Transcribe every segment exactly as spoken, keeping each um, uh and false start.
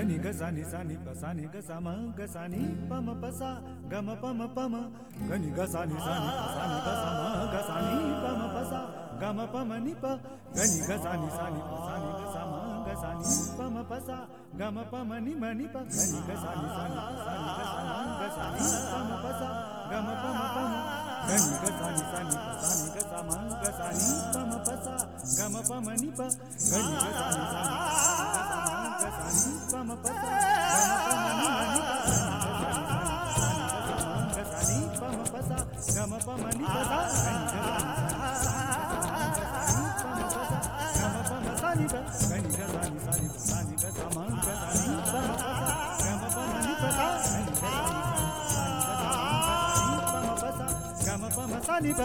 गनि ग सा नि सा नि प सा नि ग सा म ग सा नि प म प सा ग म प म प म गनि ग सा नि सा नि प सा नि ग सा म ग सा नि प म प सा ग म प म नि प गनि ग सा नि सा नि प सा नि ग सा म ग सा नि प म प सा ग म प म नि म नि प गनि ग सा नि सा नि प सा नि ग सा म ग सा नि प म प सा ग म प म प म गनि ग सा नि सा नि प सा नि ग सा म ग सा नि प म प सा ग म प म नि प गनि ग सा नि सा नि प सा नि ग सा म ग सा नि प म प सा ग म प म नि म नि प ग सा नि प म प सा ग म प म नि प सा गनि ग सा नि सा नि प गनि ग सा नि सा नि प सा नि ग सा म ग सा नि प म प सा ग म प म नि प सा गनि ग सा नि सा नि प सा नि ग सा म ग सा ग म प म सा नि प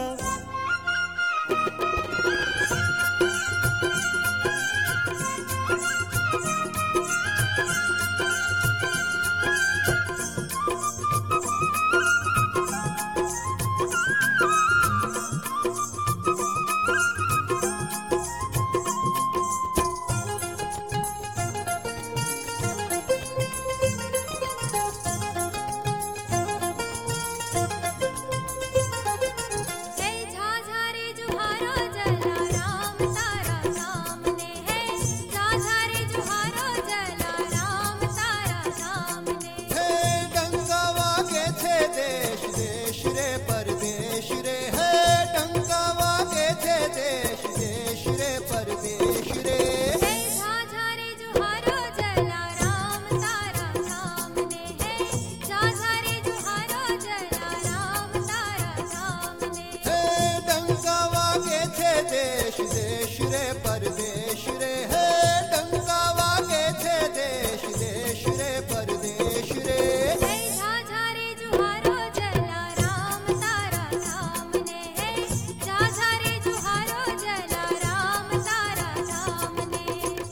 देश देश रे परदेश रे है डंका वागे थे देश देश रे परदेश रे झाझा रे जुहारो जला राम तारा सामने है झाझा रे जुहारो जला राम तारा सामने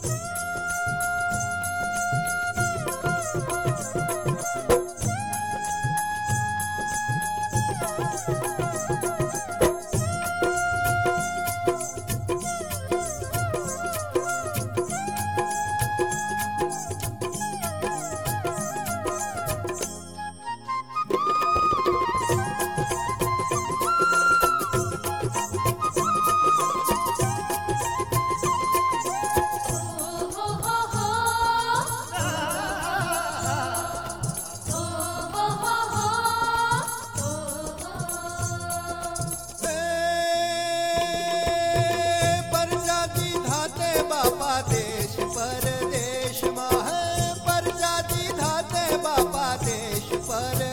देश परदेश मा है पर जाति धाते बापा देश पर